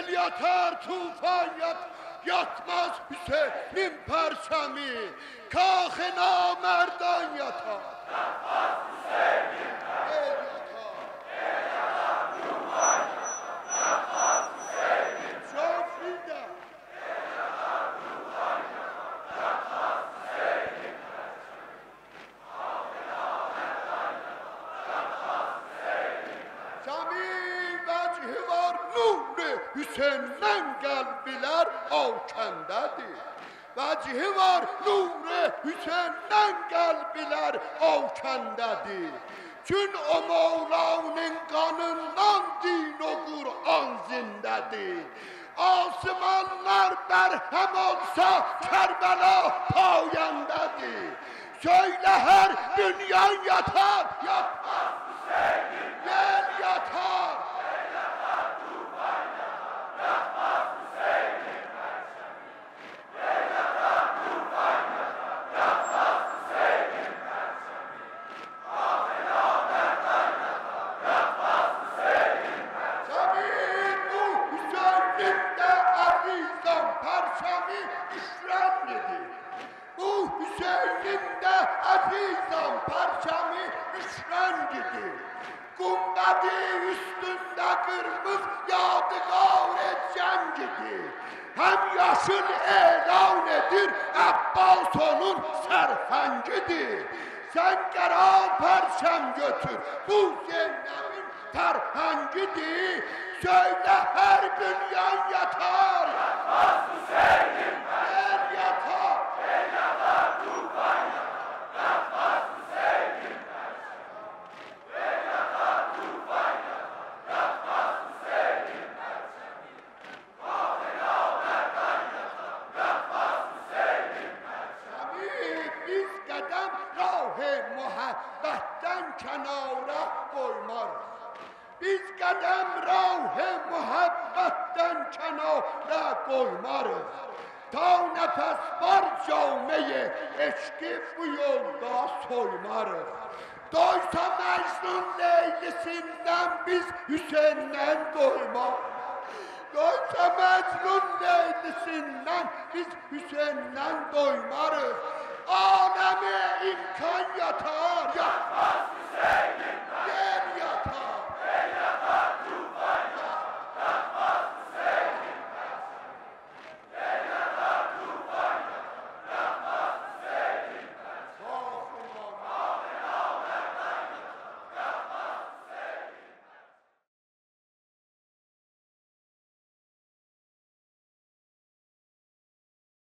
Sel yatar tufan yatmaz Hüseyin'in perçemi. Kâh-ı namerdan yatar. Yatmaz Hüseyin'in perçemi. El yatar tufan yatmaz Hüseyin'in Şofrida. El yatar tufan yatmaz Hüseyin'in perçemi. Kâh-ı namerdan yatmaz Hüseyin'in perçemi. Cemil vecihi var nuri Hüseyin'den kalbiler avkendedir. Vecihi var nuri Hüseyin'den kalbiler avkendedir. Çün o Mevla'nın kanından din o Kur'an zindedir. Asmanlar berhem olsa Kerbela payendedir. Söyle her dünyan yatar, yatmaz Hüseyin'in yer yatar. El yatar tufan yatmaz Hüseyin'in perçemi. El yatar tufan yatmaz Hüseyin'in perçemi. Kâh-ı namerdan yatmaz Hüseyin'in perçemi. Cemil bu Hüseyin'in de azizan perçemi işrenlidir. Bu Hüseyin'in de azizan perçemi işrenlidir. Gumbedi üstünde kırmızı yadigar cengidir. Hem yaşıl elan edir Abbas onun serhengidir. Sen karar perçem götür bu Zeynep'in terhengidir. Söyle her dünyan yatar. Yatmaz Hüseyin'in Yer yatar. El yatar tufan yatmaz Hüseyin'in perçemi. El yatar tufan yatmaz Hüseyin'in perçemi. Kâh-ı namerdan yatmaz Hüseyin'in perçemi. Biz kadem rah-ı muhabbetten kenara koymarız. Biz kadem rah-ı muhabbetten kenara koymarız. Ta nefes var camiye eşki bu yolda soymarız. Doysa Mecnun Leylisinden biz Hüseyin'den doymarız. Doysa Mecnun Leylisinden biz Hüseyin'den doymarız. Aleme imkan yatar. Yatmaz Hüseyin'in